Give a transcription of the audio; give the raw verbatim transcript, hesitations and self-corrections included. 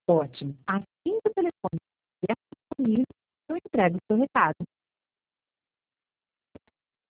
Ótimo. Assim que o telefone estiver disponível, eu entrego o seu recado.